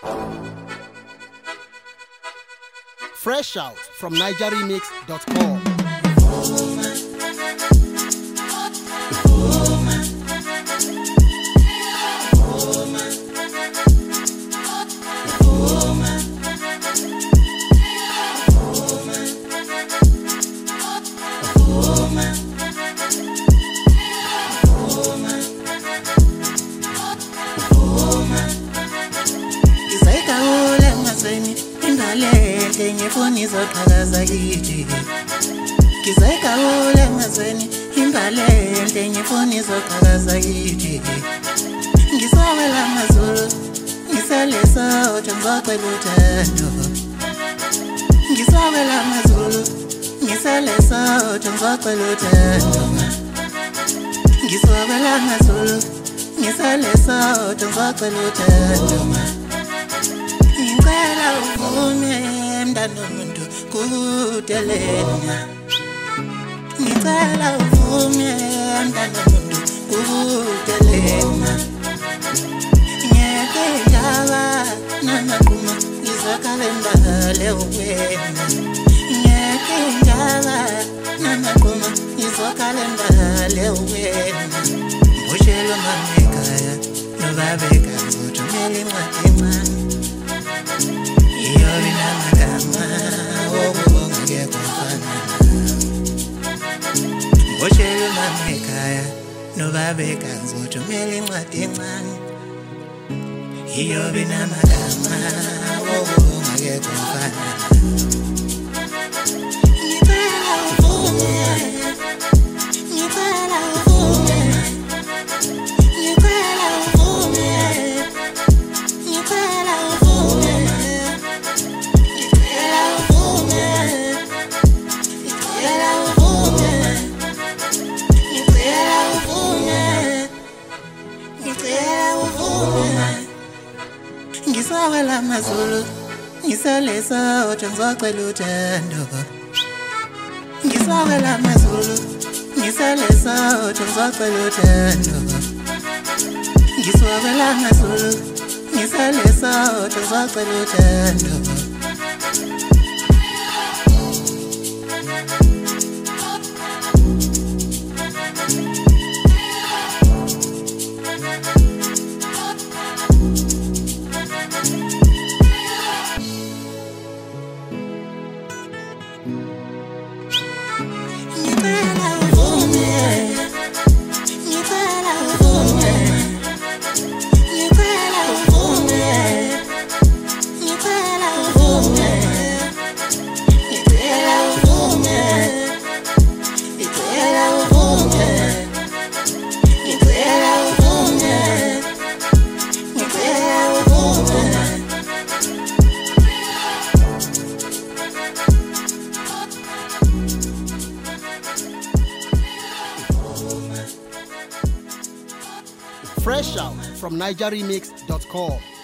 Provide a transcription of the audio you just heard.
Fresh out from NigerRemix.com. Ngifuni zoqhakaza kithi Ngizayikawula ngazweni imbalende ngifuni zoqhakaza kithi Ngisawela amazulu ngisalesa ngicela uthando Ngisawela amazulu ngisalesa ngicela uthando Ngisawela amazulu ngisalesa ngicela uthando Ngicela uvume mntana umuntu kudelena Ngicela uvume mntana umuntu kudelena Ngeke njaba nanaquma ngizakale mbale wena Ngeke njaba nanaquma ngizakale mbale wena Mboshelo mamekaya nobabeka ngothumela incwadi encane Iyobina magama ngeke ufana Mboshelo mamekaya nobabeka ngizothumela incwadi encane Iyobina magama ngeke ufana Ngicela uvume Ngicela uvume Ngicela uvume Ngicela uvume Ngisawela amazulu ngisalesa ngicela uthando Ngisawela amazulu ngisalesa ngicela uthando Ngisawela amazulu ngisalesa ngicela uthando Fresh out from NigerRemix.com.